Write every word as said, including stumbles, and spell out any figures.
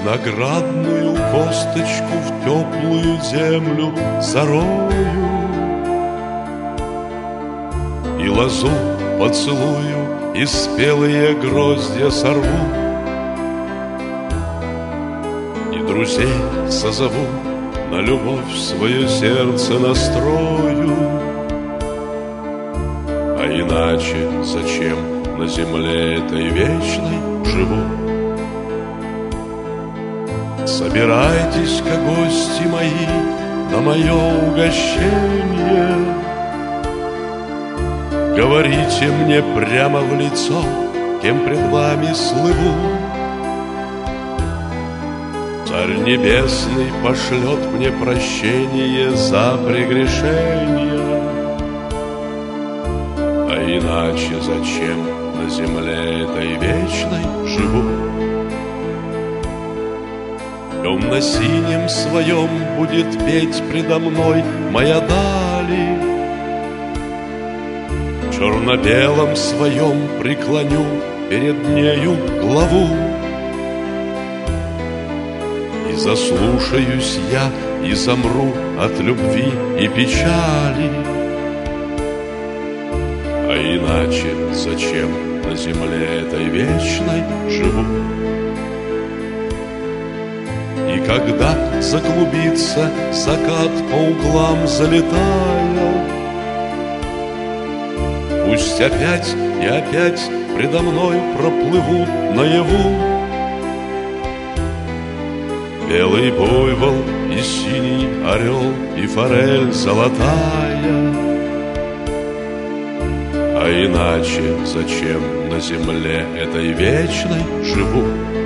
виноградную косточку в теплую землю зарою, и лозу поцелую, и спелые гроздья сорву, и друзей созову, на любовь свое сердце настрою. А иначе зачем на земле этой вечной живу? Собирайтесь-ка, гости мои, на мое угощение. Говорите мне прямо в лицо, кем пред вами слыву. Царь Небесный пошлет мне прощение за прегрешения. А иначе зачем на земле этой вечной живу? В темно-синем своем будет петь предо мной моя дали, в черно-белом своем преклоню перед нею главу. И заслушаюсь я, и замру от любви и печали. А иначе зачем на земле этой вечной живу? И когда заклубится закат по углам залетая, пусть опять и опять предо мной проплывут наяву белый буйвол и синий орел и форель золотая. А иначе зачем на земле этой вечной живу?